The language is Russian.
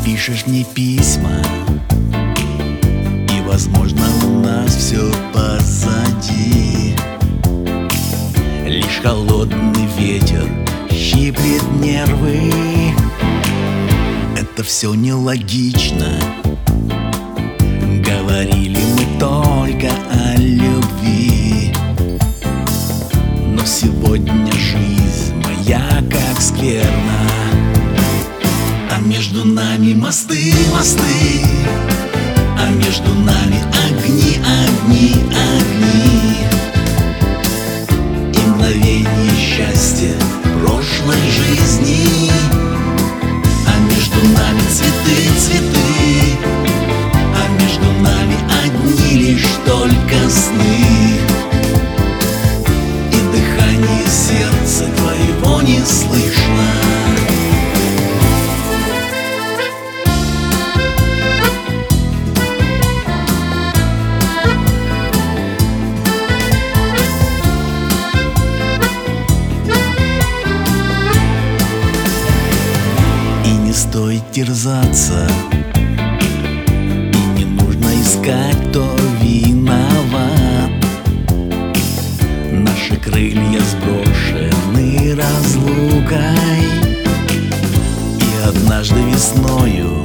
Пишешь мне письма, и, возможно, у нас все позади. Лишь холодный ветер щиплет нервы. Это все нелогично. Говорили мы только о любви, но сегодня жизнь моя как скверна. А между нами мосты, мосты, а между нами огни, огни, огни. И мгновенье счастья прошлой жизни. А между нами цветы, цветы, а между нами одни лишь только сны. И дыхание сердца твоего не слышно. Стоит терзаться, и не нужно искать, кто виноват. Наши крылья сброшены разлукой, и однажды весною